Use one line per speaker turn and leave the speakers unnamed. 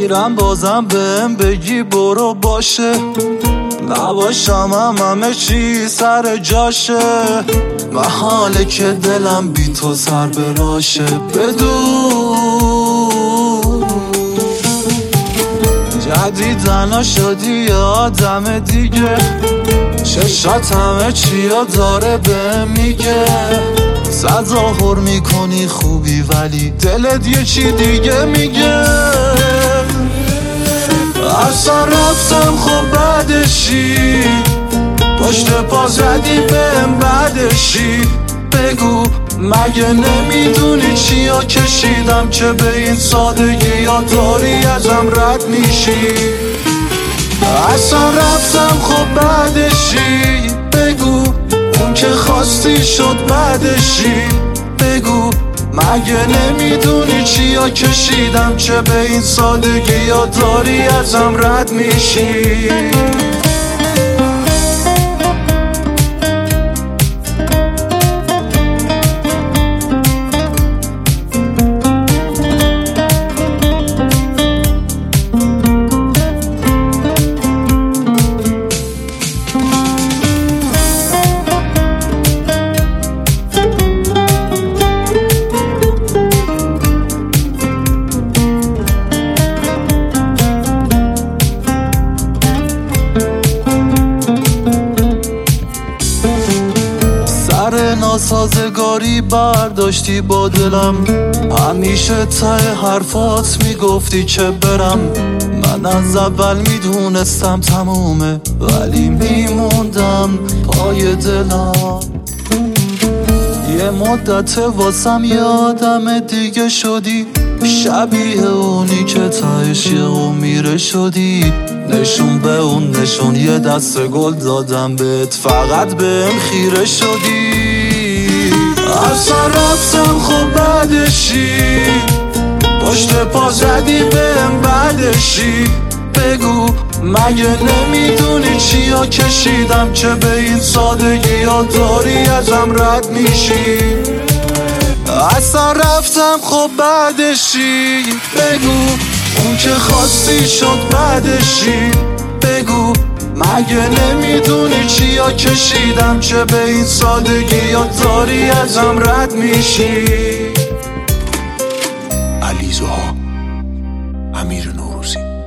میرم بازم بهم بگی برو باشه، نباشم همه چی سر جاشه، محاله که دلم بی تو سر براشه. بدون جدیدن شدی یه آدم دیگه، چشات همه چیا داره بهم میگه، تظاهر میکنی خوبی ولی دلت یه چی دیگه میگه. اصلا رفتم خب بعدشی، پشت پا زدی بهم بعدشی. بگو مگه نمیدونی چیا کشیدم که به این سادگی یا داری ازم رد میشی. اصلا رفتم خب بعدشی، بگو اون که خواستی شد بعدشی. بگو مگه نمیدونی چیا کشیدم که به این سادگی یا داری ازم رد میشی. ناسازگاری برداشتی با دلم، همیشه ته حرفات میگفتی که برم. من از اول میدونستم تمومه ولی میموندم پای دلم. یه مدت واسم یه آدم دیگه شدی، شبیه اونی که تهش یه میره شدی. نشون به اون نشون یه دست گل دادم بهت، فقط بهم خیره شدی. اصلا رفتم خب بعدشی، پشت پا زدی بهم بعدشی. بگو مگه نمیدونی چیا کشیدم که به این سادگی یا داری ازم رد میشی. اصلا رفتم خب بعدشی، بگو اون که خواستی شد بعدشی. بگو مگه نمیدونی چیا کشیدم که به این سادگی یا داری ازم رد میشی.
علیزوها، امیر نوروزی.